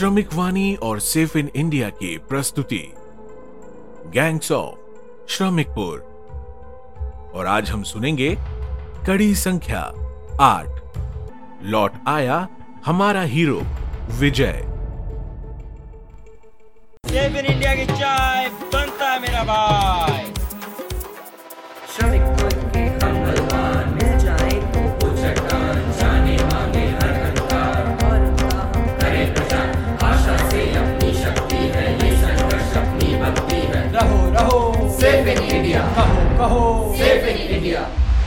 श्रमिक वाणी और safe in India की प्रस्तुति गैंग्स ऑफ श्रमिकपुर। और आज हम सुनेंगे कड़ी संख्या 8। लौट आया हमारा hero Vijay. Safe in India की चाय बनता है मेरा भाई। श्रमिकपुर के हम बलवान मिल जाए तो वो चट्टान जाने मांगे हर हंकार और उनका हम करें प्रचार। आशा से अपनी शक्ति है ये संघर्ष अपनी भक्ति है। रहो रहो सेफ इन इंडिया, कहो कहो सेफ इन इंडिया।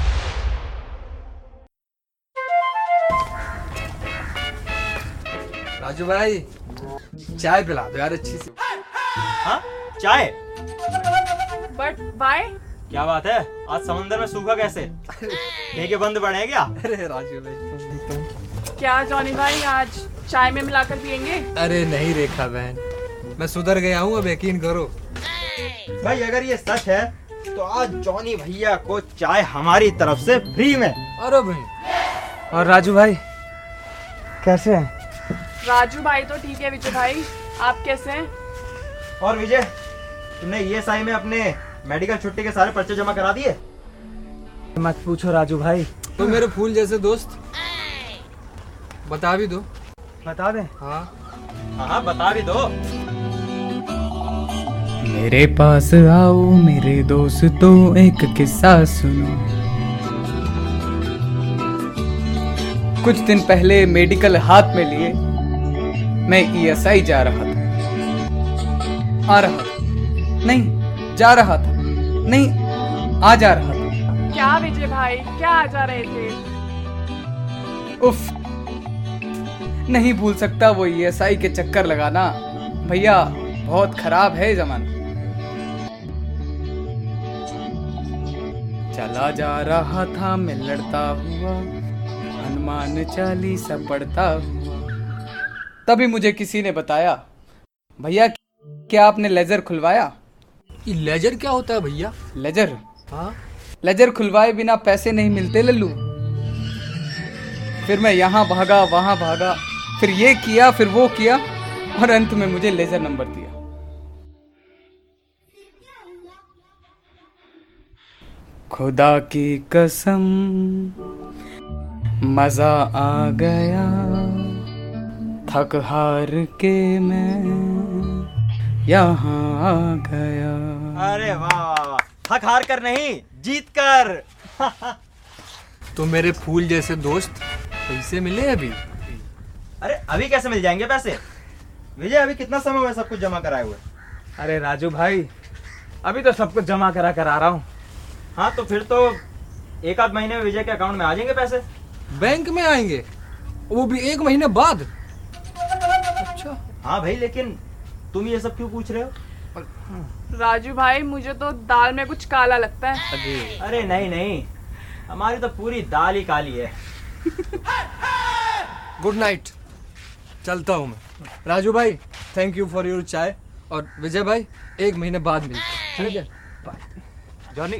राजू भाई चाय पिला दो यार अच्छी सी। हाँ चाय। बट बाय क्या बात है, आज समंदर में सूखा कैसे? ठेके बंद पड़े हैं क्या? अरे राजू भाई तुम क्या जॉनी भाई आज चाय में मिलाकर पियेंगे? अरे नहीं रेखा बहन, मैं सुधर गया हूँ, अब यकीन करो। भाई अगर ये सच है तो आज जॉनी भैया को चाय हमारी तरफ से फ्री में। अरे भाई और राजू भाई कैसे हैं? राजू भाई तो ठीक है, विजय भाई आप कैसे हैं? और विजय, तुमने ESI में अपने मेडिकल छुट्टी के सारे पर्चे जमा करा दिए? मत पूछो राजू भाई। तो मेरे फूल जैसे दोस्त बता भी दो। बता दें? हाँ हाँ बता भी दो। मेरे पास आओ मेरे दोस्तों, एक किस्सा सुनो। कुछ दिन पहले मेडिकल हाथ में लिए मैं ESI जा रहा था, आ रहा था नहीं, जा रहा था नहीं, आ जा रहा था। क्या विजय भाई क्या आ जा रहे थे? उफ, नहीं भूल सकता वो ESI के चक्कर लगाना। भैया बहुत खराब है जमाना। चला जा रहा था मैं लड़ता हुआ, हनुमान चालीसा पढ़ता हुआ। तभी मुझे किसी ने बताया, भैया क्या आपने लेजर खुलवाया? ये लेजर क्या होता है भैया? लेजर? हाँ लेजर खुलवाए बिना पैसे नहीं मिलते लल्लू। फिर मैं यहाँ भागा वहां भागा, फिर ये किया फिर वो किया, और अंत में मुझे लेजर नंबर दिया। खुदा की कसम मजा आ गया, थक हार के मैं यहाँ आ गया। अरे वाह वाह वाह, थक हार कर नहीं जीत कर। तो मेरे फूल जैसे दोस्त पैसे मिले अभी? अरे अभी कैसे मिल जाएंगे पैसे? विजय अभी कितना समय हुआ सब कुछ जमा कराए हुए? अरे राजू भाई अभी तो सब कुछ जमा करा कर आ रहा हूँ। हाँ तो फिर तो एक आध महीने में विजय के अकाउंट में आ जाएंगे पैसे। बैंक में आएंगे, वो भी 1 महीने बाद? अच्छा हाँ भाई, लेकिन तुम ये सब क्यों पूछ रहे हो? राजू भाई मुझे तो दाल में कुछ काला लगता है। अरे नहीं नहीं, हमारी तो पूरी दाल ही काली है। गुड नाइट, चलता हूँ मैं। राजू भाई थैंक यू फॉर योर चाय, और विजय भाई 1 महीने बाद मिलते हैं। ठीक है बाय। जॉनी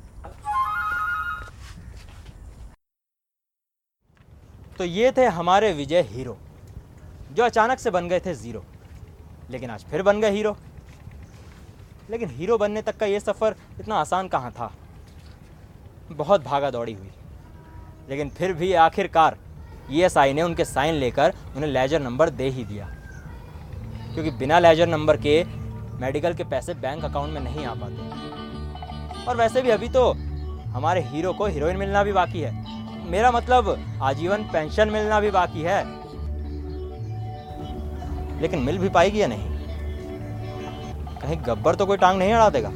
तो ये थे हमारे विजय हीरो, जो अचानक से बन गए थे जीरो, लेकिन आज फिर बन गए हीरो। लेकिन हीरो बनने तक का ये सफ़र इतना आसान कहाँ था। बहुत भागा दौड़ी हुई, लेकिन फिर भी आखिरकार ESI ने उनके साइन लेकर उन्हें लेजर नंबर दे ही दिया, क्योंकि बिना लेजर नंबर के मेडिकल के पैसे बैंक अकाउंट में नहीं आ पाते। और वैसे भी अभी तो हमारे हीरो को हीरोइन मिलना भी बाकी है, मेरा मतलब आजीवन पेंशन मिलना भी बाकी है। लेकिन मिल भी पाएगी या नहीं? कहीं गब्बर तो कोई टांग नहीं अड़ा देगा?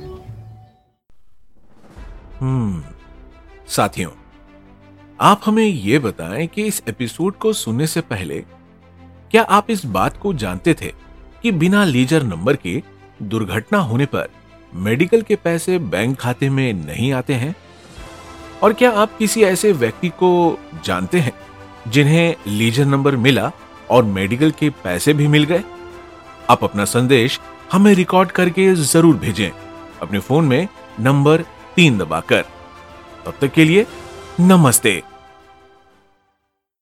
साथियों, आप हमें यह बताएं कि इस एपिसोड को सुनने से पहले क्या आप इस बात को जानते थे कि बिना लेजर नंबर के दुर्घटना होने पर मेडिकल के पैसे बैंक खाते में नहीं आते हैं? और क्या आप किसी ऐसे व्यक्ति को जानते हैं जिन्हें लेजर नंबर मिला और मेडिकल के पैसे भी मिल गए? आप अपना संदेश हमें रिकॉर्ड करके जरूर भेजें अपने फोन में नंबर 3 दबाकर। तब तक के लिए नमस्ते।